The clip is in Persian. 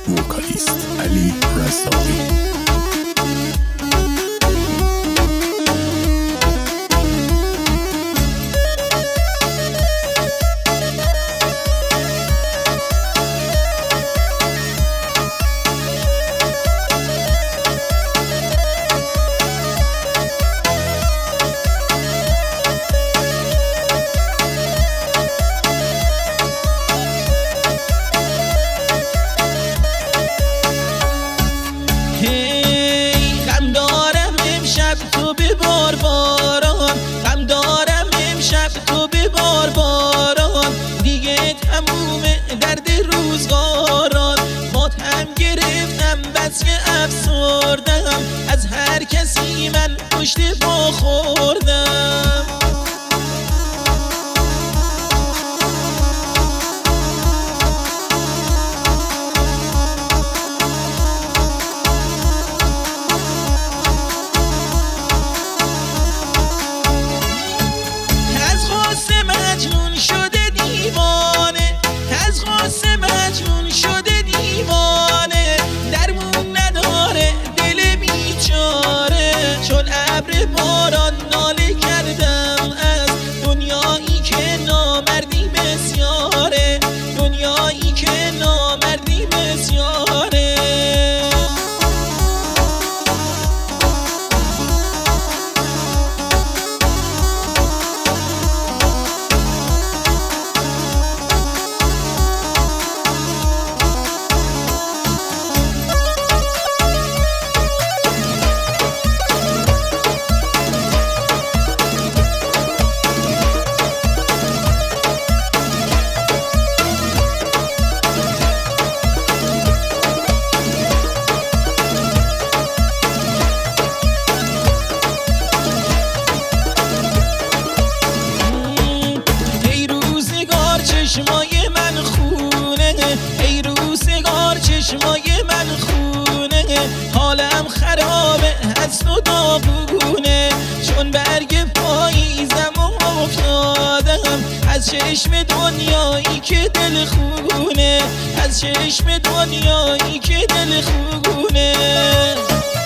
وکالیست علی رزاقی. غم دارم امشب تو ببار باران، دیگه تموم درد روزگاران. با هم گرفتم بس که افسردم، از هر کسی من پشت پا خوردم. مجنون شده دیوانه، درمون نداره دل بیچاره. چون ابر باران ناله کردم از دنیایی که نامردی بسیاره، دنیایی که نامردی بسیاره. چشمای من خونه، ای روزگار چشمای من خونه. حالم خرابه هست و داغونه، چون برگ پاییزم و افتادم از چشم دنیایی که دل خونه، از چشم دنیایی که دل خونه.